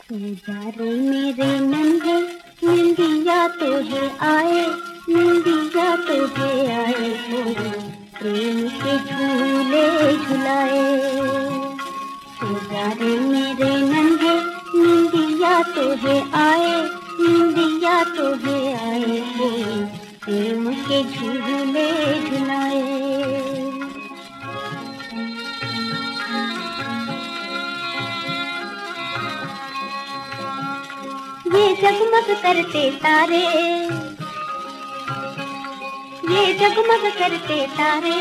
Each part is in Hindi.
जा रे मेरे नन्हे निंदिया तुझे आए, निंदिया तुझे आए, प्रेम के झूले झुलाए। जा रे मेरे नन्हे निंदिया तुझे आए, निंदिया तुझे आए, प्रेम के झूले झुलाए। ये जगमग करते तारे, ये जगमग करते तारे,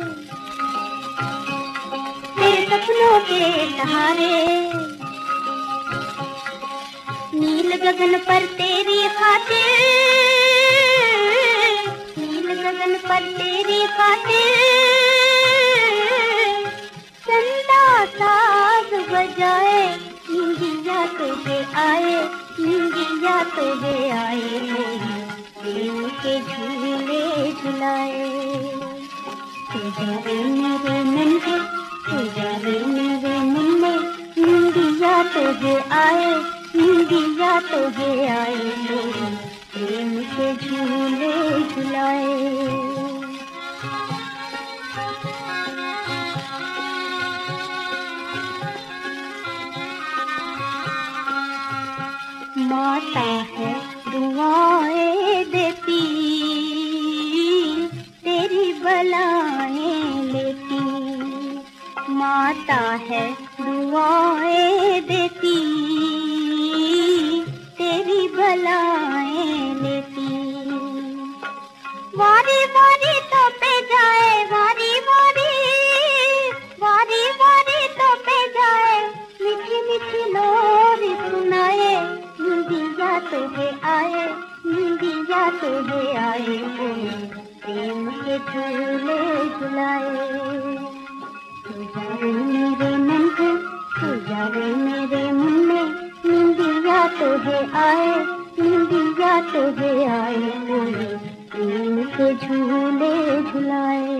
तेरे सपनों के सहारे। नील गगन पर तेरी खातिर, नील गगन पर तेरी खातिर, चंदा साज बजाए। निंदिया तुझे आए, निंदिया तुझे आए, प्रेम के झूले झुलाए। जा रे मेरे नन्हे, जा रे मेरे नन्हे, निंदिया तुझे आए, निंदिया तुझे आए, प्रेम के झूले झुलाए। माता है दुआएं देती, तेरी बलाएं लेती। माता है दुआएं देती, तेरी बलाएं लेती। वारी वारी तो पे जाए, वारी वारी, वारी वारी तो पे जाए, मीठी मीठी लोरी सुनाए। निंदिया तुझे आए, निंदिया तुझे आए, प्रेम के झूले झुलाए। जा रे मेरे नन्हे, जा रे मेरे मुन्ने, निंदिया तुझे आए, निंदिया तुझे आए, प्रेम के झूले झुलाए।